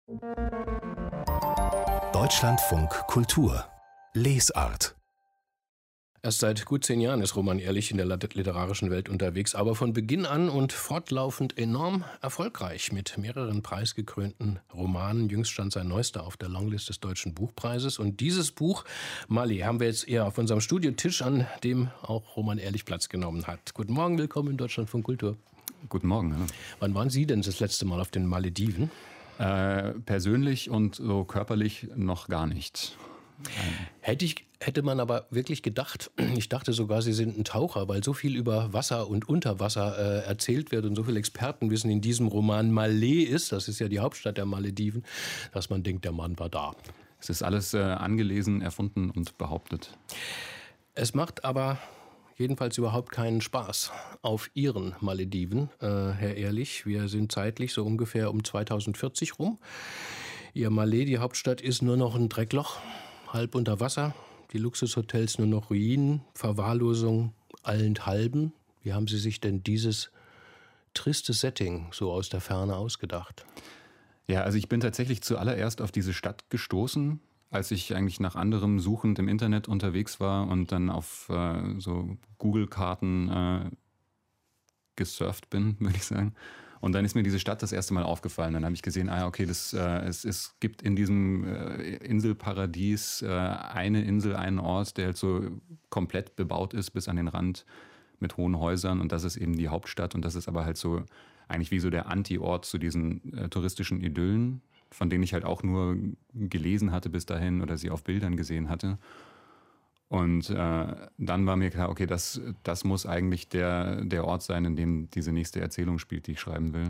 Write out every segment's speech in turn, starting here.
Deutschlandfunk Kultur Lesart. Erst seit gut 10 Jahren ist Roman Ehrlich in der literarischen Welt unterwegs, aber von Beginn an und fortlaufend enorm erfolgreich mit mehreren preisgekrönten Romanen. Jüngst stand sein neuester auf der Longlist des Deutschen Buchpreises. Und dieses Buch, Malé, haben wir jetzt eher auf unserem Studiotisch, an dem auch Roman Ehrlich Platz genommen hat. Guten Morgen, willkommen in Deutschlandfunk Kultur. Guten Morgen. Hallo. Wann waren Sie denn das letzte Mal auf den Malediven? Persönlich und so körperlich noch gar nicht. Hätte man aber wirklich gedacht, ich dachte sogar, Sie sind ein Taucher, weil so viel über Wasser und Unterwasser erzählt wird und so viel Expertenwissen in diesem Roman Malé ist, das ist ja die Hauptstadt der Malediven, dass man denkt, der Mann war da. Es ist alles angelesen, erfunden und behauptet. Es macht aber jedenfalls überhaupt keinen Spaß auf Ihren Malediven, Herr Ehrlich. Wir sind zeitlich so ungefähr um 2040 rum. Ihr Malé, die Hauptstadt, ist nur noch ein Dreckloch, halb unter Wasser. Die Luxushotels nur noch Ruinen, Verwahrlosung allenthalben. Wie haben Sie sich denn dieses triste Setting so aus der Ferne ausgedacht? Ja, also ich bin tatsächlich zuallererst auf diese Stadt gestoßen, als ich eigentlich nach anderem suchend im Internet unterwegs war und dann auf so Google-Karten gesurft bin, würde ich sagen. Und dann ist mir diese Stadt das erste Mal aufgefallen. Dann habe ich gesehen, okay, es gibt in diesem Inselparadies eine Insel, einen Ort, der halt so komplett bebaut ist bis an den Rand mit hohen Häusern. Und das ist eben die Hauptstadt. Und das ist aber halt so eigentlich wie so der Anti-Ort zu diesen touristischen Idyllen, von denen ich halt auch nur gelesen hatte bis dahin oder sie auf Bildern gesehen hatte. Und dann war mir klar, okay, das muss eigentlich der Ort sein, in dem diese nächste Erzählung spielt, die ich schreiben will.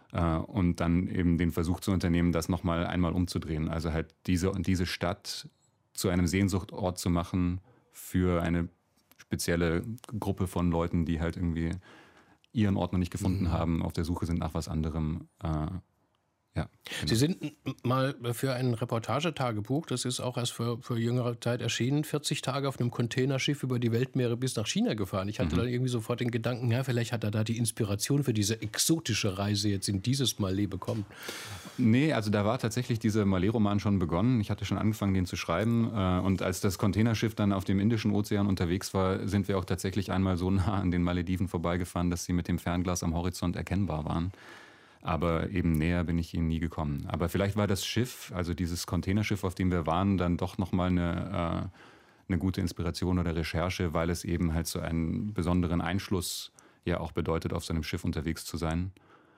Und dann eben den Versuch zu unternehmen, das nochmal einmal umzudrehen. Also halt diese Stadt zu einem Sehnsuchtort zu machen für eine spezielle Gruppe von Leuten, die halt irgendwie ihren Ort noch nicht gefunden haben, auf der Suche sind nach was anderem. Ja, genau. Sie sind mal für ein Reportagetagebuch, das ist auch erst für jüngere Zeit erschienen, 40 Tage auf einem Containerschiff über die Weltmeere bis nach China gefahren. Ich hatte dann irgendwie sofort den Gedanken, ja, vielleicht hat er da die Inspiration für diese exotische Reise jetzt in dieses Malé bekommen. Nee, also da war tatsächlich dieser Malé-Roman schon begonnen. Ich hatte schon angefangen, den zu schreiben. Und als das Containerschiff dann auf dem Indischen Ozean unterwegs war, sind wir auch tatsächlich einmal so nah an den Malediven vorbeigefahren, dass sie mit dem Fernglas am Horizont erkennbar waren. Aber eben näher bin ich ihnen nie gekommen. Aber vielleicht war das Schiff, also dieses Containerschiff, auf dem wir waren, dann doch nochmal eine gute Inspiration oder Recherche, weil es eben halt so einen besonderen Einschluss ja auch bedeutet, auf so einem Schiff unterwegs zu sein.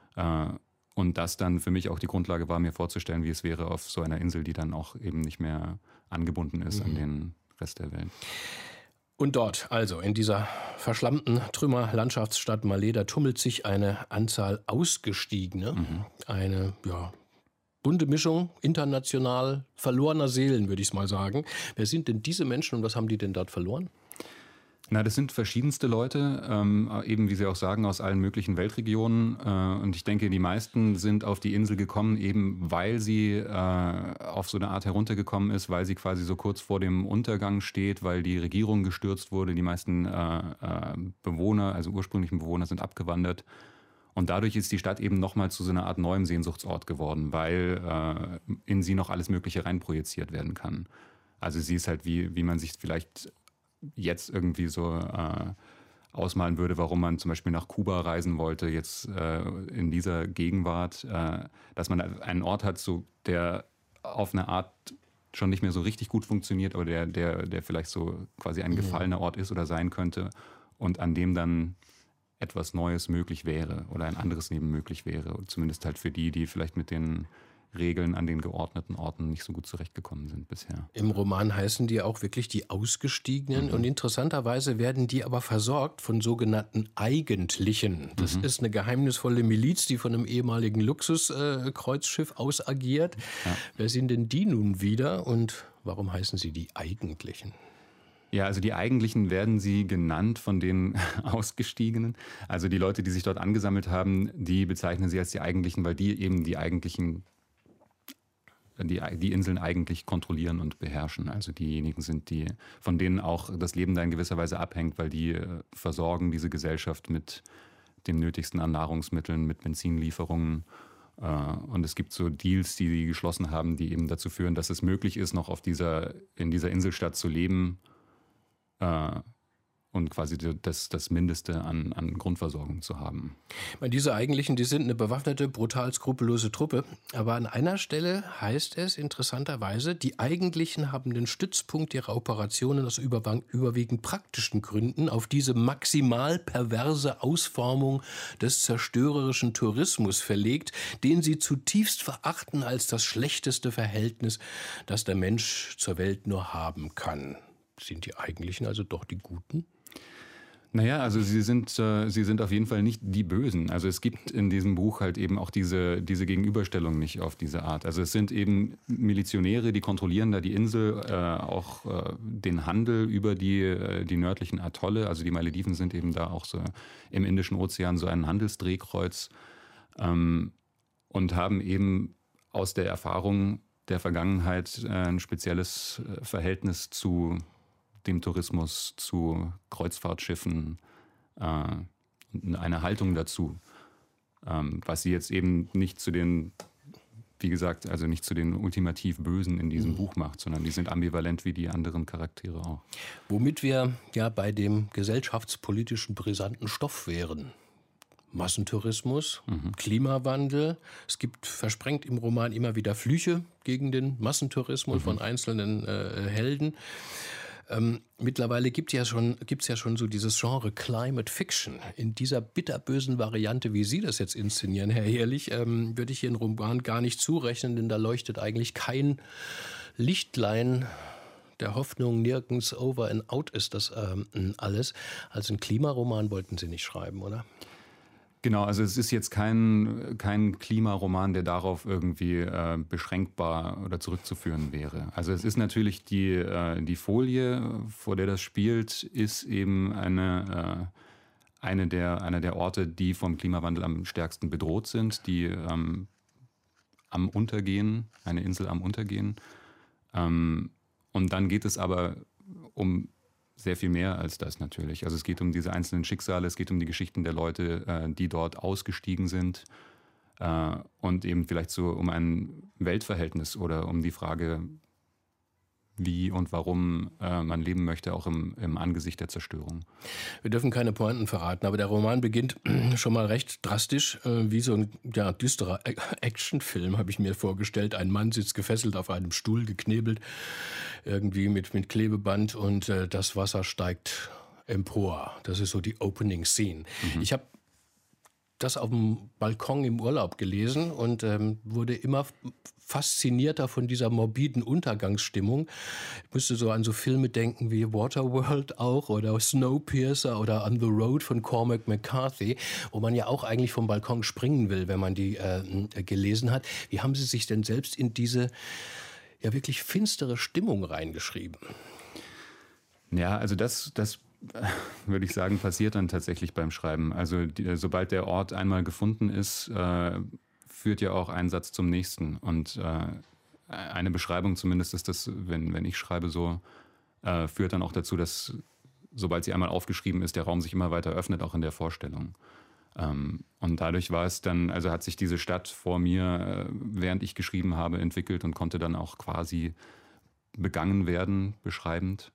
Und das dann für mich auch die Grundlage war, mir vorzustellen, wie es wäre auf so einer Insel, die dann auch eben nicht mehr angebunden ist an den Rest der Welt. Und dort, also in dieser verschlammten Trümmerlandschaftsstadt Malé, da tummelt sich eine Anzahl Ausgestiegener. Eine bunte Mischung, international verlorener Seelen, würde ich es mal sagen. Wer sind denn diese Menschen und was haben die denn dort verloren? Na, das sind verschiedenste Leute, eben wie Sie auch sagen, aus allen möglichen Weltregionen. Und ich denke, die meisten sind auf die Insel gekommen, eben weil sie auf so eine Art heruntergekommen ist, weil sie quasi so kurz vor dem Untergang steht, weil die Regierung gestürzt wurde. Die meisten Bewohner, also ursprünglichen Bewohner, sind abgewandert. Und dadurch ist die Stadt eben nochmal zu so einer Art neuem Sehnsuchtsort geworden, weil in sie noch alles Mögliche reinprojiziert werden kann. Also sie ist halt, wie man sich vielleicht jetzt irgendwie so ausmalen würde, warum man zum Beispiel nach Kuba reisen wollte, jetzt in dieser Gegenwart, dass man einen Ort hat, so, der auf eine Art schon nicht mehr so richtig gut funktioniert, aber der vielleicht so quasi ein gefallener Ort ist oder sein könnte und an dem dann etwas Neues möglich wäre oder ein anderes Leben möglich wäre. Zumindest halt für die vielleicht mit den Regeln an den geordneten Orten nicht so gut zurechtgekommen sind bisher. Im Roman heißen die auch wirklich die Ausgestiegenen und interessanterweise werden die aber versorgt von sogenannten Eigentlichen. Das ist eine geheimnisvolle Miliz, die von einem ehemaligen Luxuskreuzschiff aus agiert. Ja. Wer sind denn die nun wieder und warum heißen sie die Eigentlichen? Ja, also die Eigentlichen werden sie genannt von den Ausgestiegenen. Also die Leute, die sich dort angesammelt haben, die bezeichnen sie als die Eigentlichen, weil die eben die eigentlichen die Inseln eigentlich kontrollieren und beherrschen. Also diejenigen sind, von denen auch das Leben da in gewisser Weise abhängt, weil die versorgen diese Gesellschaft mit dem Nötigsten an Nahrungsmitteln, mit Benzinlieferungen Und es gibt so Deals, die sie geschlossen haben, die eben dazu führen, dass es möglich ist, noch in dieser Inselstadt zu leben und quasi das Mindeste an Grundversorgung zu haben. Ich meine, diese Eigentlichen, die sind eine bewaffnete, brutal skrupellose Truppe. Aber an einer Stelle heißt es interessanterweise, die Eigentlichen haben den Stützpunkt ihrer Operationen aus überwiegend praktischen Gründen auf diese maximal perverse Ausformung des zerstörerischen Tourismus verlegt, den sie zutiefst verachten als das schlechteste Verhältnis, das der Mensch zur Welt nur haben kann. Sind die Eigentlichen also doch die Guten? Naja, also sie sind auf jeden Fall nicht die Bösen. Also es gibt in diesem Buch halt eben auch diese Gegenüberstellung nicht auf diese Art. Also es sind eben Milizionäre, die kontrollieren da die Insel, auch den Handel über die nördlichen Atolle. Also die Malediven sind eben da auch so im Indischen Ozean so ein Handelsdrehkreuz und haben eben aus der Erfahrung der Vergangenheit ein spezielles Verhältnis zu dem Tourismus, zu Kreuzfahrtschiffen, eine Haltung dazu, was sie jetzt eben nicht zu den, wie gesagt, also nicht zu den ultimativ Bösen in diesem Buch macht, sondern die sind ambivalent wie die anderen Charaktere auch. Womit wir ja bei dem gesellschaftspolitischen brisanten Stoff wären. Massentourismus, Klimawandel. Es gibt versprengt im Roman immer wieder Flüche gegen den Massentourismus von einzelnen Helden. Mittlerweile gibt's ja schon so dieses Genre Climate Fiction. In dieser bitterbösen Variante, wie Sie das jetzt inszenieren, Herr Ehrlich, würde ich hier einen Roman gar nicht zurechnen, denn da leuchtet eigentlich kein Lichtlein der Hoffnung nirgends. Over and out ist das alles. Also einen Klimaroman wollten Sie nicht schreiben, oder? Genau, also es ist jetzt kein Klimaroman, der darauf irgendwie beschränkbar oder zurückzuführen wäre. Also es ist natürlich die Folie, vor der das spielt, ist eben einer der Orte, die vom Klimawandel am stärksten bedroht sind, die am Untergehen, eine Insel am Untergehen. Und dann geht es aber um sehr viel mehr als das natürlich. Also es geht um diese einzelnen Schicksale, es geht um die Geschichten der Leute, die dort ausgestiegen sind und eben vielleicht so um ein Weltverhältnis oder um die Frage, wie und warum man leben möchte, auch im Angesicht der Zerstörung. Wir dürfen keine Pointen verraten, aber der Roman beginnt schon mal recht drastisch, wie so ein düsterer Actionfilm, habe ich mir vorgestellt. Ein Mann sitzt gefesselt auf einem Stuhl, geknebelt, irgendwie mit Klebeband und das Wasser steigt empor. Das ist so die Opening Scene. Ich habe das auf dem Balkon im Urlaub gelesen und wurde immer faszinierter von dieser morbiden Untergangsstimmung. Ich musste so an so Filme denken wie Waterworld auch oder Snowpiercer oder On the Road von Cormac McCarthy, wo man ja auch eigentlich vom Balkon springen will, wenn man die gelesen hat. Wie haben Sie sich denn selbst in diese ja wirklich finstere Stimmung reingeschrieben? Ja, also das würde ich sagen, passiert dann tatsächlich beim Schreiben. Also sobald der Ort einmal gefunden ist, führt ja auch ein Satz zum nächsten. Und eine Beschreibung zumindest ist das, wenn ich schreibe so, führt dann auch dazu, dass sobald sie einmal aufgeschrieben ist, der Raum sich immer weiter öffnet, auch in der Vorstellung. Und dadurch war es dann, also hat sich diese Stadt vor mir, während ich geschrieben habe, entwickelt und konnte dann auch quasi begangen werden, beschreibend.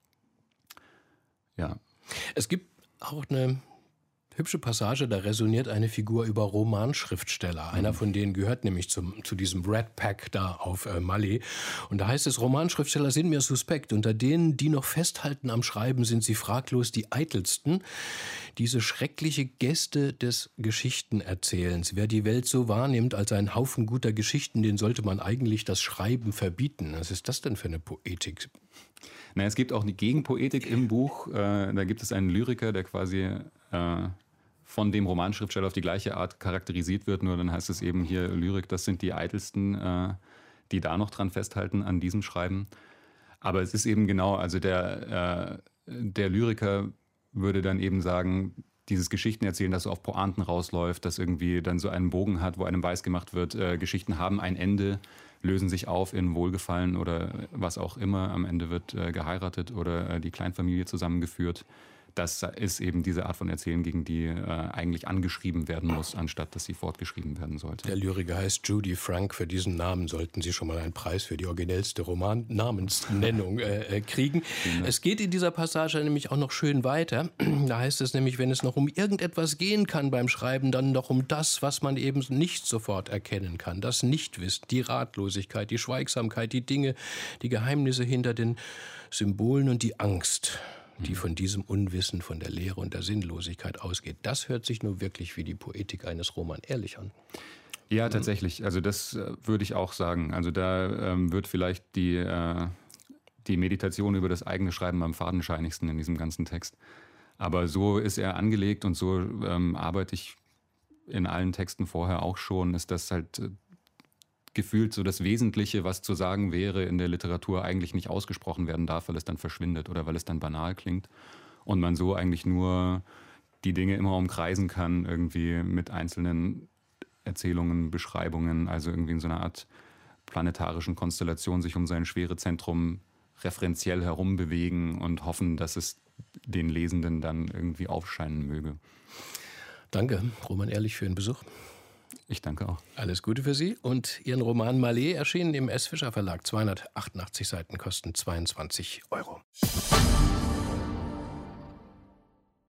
Ja. Es gibt auch eine hübsche Passage, da resoniert eine Figur über Romanschriftsteller. Einer von denen gehört nämlich zu diesem Red Pack da auf Malé. Und da heißt es, Romanschriftsteller sind mir suspekt. Unter denen, die noch festhalten am Schreiben, sind sie fraglos die eitelsten. Diese schreckliche Geste des Geschichtenerzählens. Wer die Welt so wahrnimmt als einen Haufen guter Geschichten, den sollte man eigentlich das Schreiben verbieten. Was ist das denn für eine Poetik? Na, es gibt auch eine Gegenpoetik im Buch. Da gibt es einen Lyriker, der quasi von dem Romanschriftsteller auf die gleiche Art charakterisiert wird. Nur dann heißt es eben hier Lyrik, das sind die Eitelsten, die da noch dran festhalten an diesem Schreiben. Aber es ist eben genau, also der Lyriker würde dann eben sagen, dieses Geschichtenerzählen, das so auf Pointen rausläuft, das irgendwie dann so einen Bogen hat, wo einem weiß gemacht wird, Geschichten haben ein Ende, lösen sich auf in Wohlgefallen oder was auch immer. Am Ende wird geheiratet oder die Kleinfamilie zusammengeführt. das ist eben diese Art von Erzählen, gegen die eigentlich angeschrieben werden muss, anstatt dass sie fortgeschrieben werden sollte. Der Lyriker heißt Judy Frank. Für diesen Namen sollten Sie schon mal einen Preis für die originellste Roman-Namensnennung kriegen. Es geht in dieser Passage nämlich auch noch schön weiter. Da heißt es nämlich, wenn es noch um irgendetwas gehen kann beim Schreiben, dann noch um das, was man eben nicht sofort erkennen kann. Das Nichtwissen, die Ratlosigkeit, die Schweigsamkeit, die Dinge, die Geheimnisse hinter den Symbolen und die Angst, die von diesem Unwissen, von der Leere und der Sinnlosigkeit ausgeht. Das hört sich nur wirklich wie die Poetik eines Roman ehrlich an. Ja, tatsächlich. Also das würde ich auch sagen. Also da wird vielleicht die Meditation über das eigene Schreiben am fadenscheinigsten in diesem ganzen Text. Aber so ist er angelegt und so arbeite ich in allen Texten vorher auch schon, ist das halt gefühlt so das Wesentliche, was zu sagen wäre, in der Literatur eigentlich nicht ausgesprochen werden darf, weil es dann verschwindet oder weil es dann banal klingt. Und man so eigentlich nur die Dinge immer umkreisen kann, irgendwie mit einzelnen Erzählungen, Beschreibungen, also irgendwie in so einer Art planetarischen Konstellation sich um sein Schwerezentrum referenziell herumbewegen und hoffen, dass es den Lesenden dann irgendwie aufscheinen möge. Danke, Roman Ehrlich, für den Besuch. Ich danke auch. Alles Gute für Sie und Ihren Roman Malé erschienen im S. Fischer Verlag. 288 Seiten kosten 22 €.